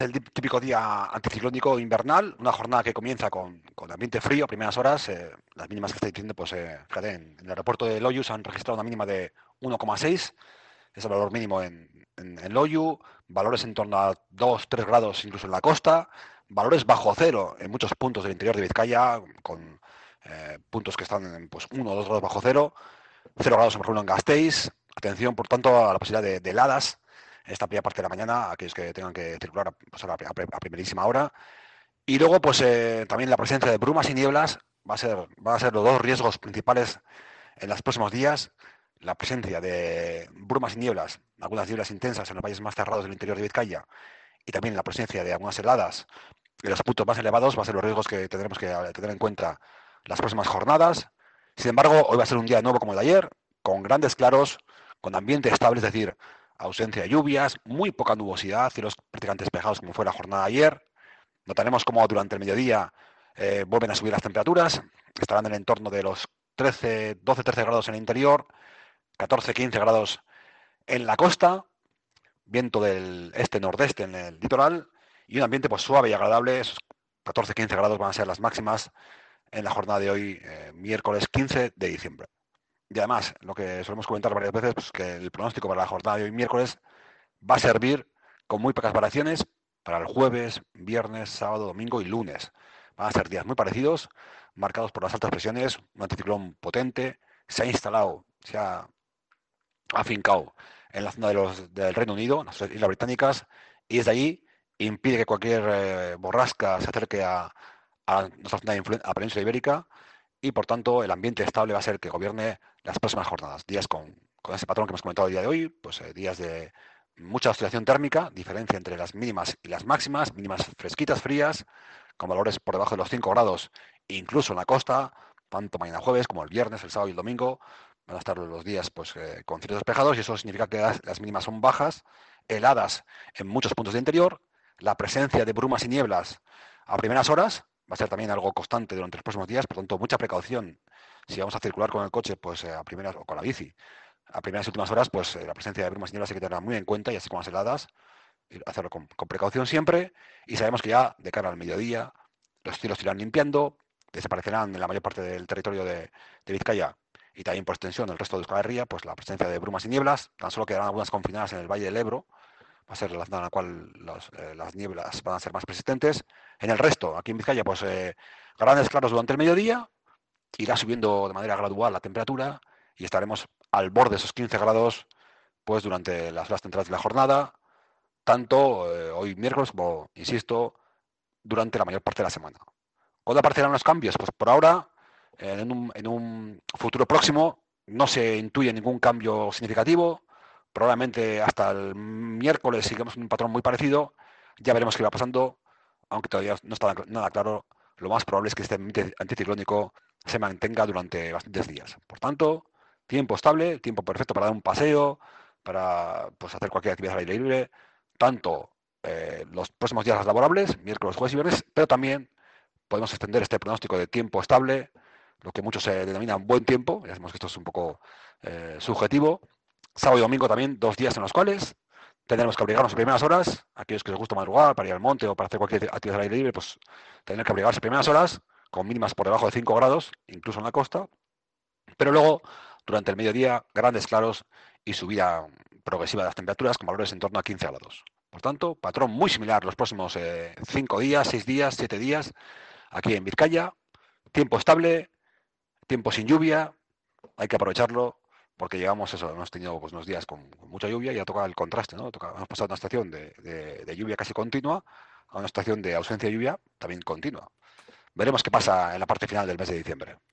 el típico día anticiclónico invernal, una jornada que comienza con ambiente frío a primeras horas. Las mínimas que estáis diciendo, pues fíjate, en el aeropuerto de Loiu se han registrado una mínima de 1,6, es el valor mínimo en Loiu, valores en torno a 2-3 grados incluso en la costa, valores bajo cero en muchos puntos del interior de Vizcaya, con puntos que están en pues, 1 o 2 grados bajo cero, 0 grados por ejemplo en Gasteiz. Atención, por tanto, a la posibilidad de heladas esta primera parte de la mañana, aquellos que tengan que circular pues, a primerísima hora. Y luego, pues también la presencia de brumas y nieblas van a ser los dos riesgos principales en los próximos días. La presencia de brumas y nieblas, algunas nieblas intensas en los valles más cerrados del interior de Vizcaya, y también la presencia de algunas heladas en los puntos más elevados, va a ser los riesgos que tendremos que tener en cuenta las próximas jornadas. Sin embargo, hoy va a ser un día nuevo como el de ayer, con grandes claros, con ambiente estable, es decir, ausencia de lluvias, muy poca nubosidad, cielos prácticamente despejados como fue la jornada de ayer. Notaremos cómo durante el mediodía vuelven a subir las temperaturas, estarán en el entorno de los 13, 12, 13 grados en el interior, 14, 15 grados en la costa, viento del este-nordeste en el litoral y un ambiente pues suave y agradable. Esos 14, 15 grados van a ser las máximas en la jornada de hoy, miércoles 15 de diciembre. Y además, lo que solemos comentar varias veces, pues que el pronóstico para la jornada de hoy miércoles va a servir con muy pocas variaciones para el jueves, viernes, sábado, domingo y lunes. Van a ser días muy parecidos, marcados por las altas presiones, un anticiclón potente, se ha instalado, se ha afincado en la zona del Reino Unido, en las Islas Británicas, y desde allí impide que cualquier borrasca se acerque a nuestra zona a la península ibérica, y por tanto el ambiente estable va a ser el que gobierne las próximas jornadas. Días con ese patrón que hemos comentado el día de hoy, pues días de mucha oscilación térmica, diferencia entre las mínimas y las máximas, mínimas fresquitas, frías, con valores por debajo de los 5 grados, incluso en la costa, tanto mañana jueves como el viernes, el sábado y el domingo. Van a estar los días pues, con cielos despejados, y eso significa que las mínimas son bajas, heladas en muchos puntos del interior. La presencia de brumas y nieblas a primeras horas va a ser también algo constante durante los próximos días, por tanto, mucha precaución si vamos a circular con el coche pues a primeras o con la bici. A primeras y últimas horas, pues la presencia de brumas y nieblas hay que tenerla muy en cuenta, y así como las heladas, hacerlo con precaución siempre. Y sabemos que ya de cara al mediodía los cielos se irán limpiando, desaparecerán en la mayor parte del territorio de Vizcaya y también por extensión el resto de Euskal Herria, pues la presencia de brumas y nieblas. Tan solo quedarán algunas confinadas en el Valle del Ebro, va a ser la zona en la cual las nieblas van a ser más persistentes. En el resto, aquí en Vizcaya, pues grandes claros durante el mediodía, irá subiendo de manera gradual la temperatura y estaremos al borde de esos 15 grados pues durante las horas centrales de la jornada, tanto hoy miércoles como, insisto, durante la mayor parte de la semana. ¿Cuándo aparecerán los cambios? Pues por ahora, en un futuro próximo, no se intuye ningún cambio significativo. Probablemente hasta el miércoles sigamos un patrón muy parecido. Ya veremos qué va pasando, aunque todavía no está nada claro. Lo más probable es que este ambiente anticiclónico se mantenga durante bastantes días. Por tanto, tiempo estable, tiempo perfecto para dar un paseo, para pues, hacer cualquier actividad al aire libre, tanto los próximos días laborables, miércoles, jueves y viernes, pero también podemos extender este pronóstico de tiempo estable, lo que muchos se denominan buen tiempo. Ya sabemos que esto es un poco subjetivo. Sábado y domingo también, 2 días en los cuales tendremos que abrigarnos a primeras horas. Aquellos que les gusta madrugar para ir al monte o para hacer cualquier actividad al aire libre, pues tendrán que abrigarse a primeras horas, con mínimas por debajo de 5 grados, incluso en la costa. Pero luego, durante el mediodía, grandes claros y subida progresiva de las temperaturas con valores en torno a 15 grados. Por tanto, patrón muy similar los próximos 5 días, 6 días, 7 días, aquí en Vizcaya. Tiempo estable, tiempo sin lluvia, hay que aprovecharlo porque llegamos, eso, hemos tenido pues, unos días con mucha lluvia y ya toca el contraste, ¿no? Hemos pasado de una estación de lluvia casi continua a una estación de ausencia de lluvia también continua. Veremos qué pasa en la parte final del mes de diciembre.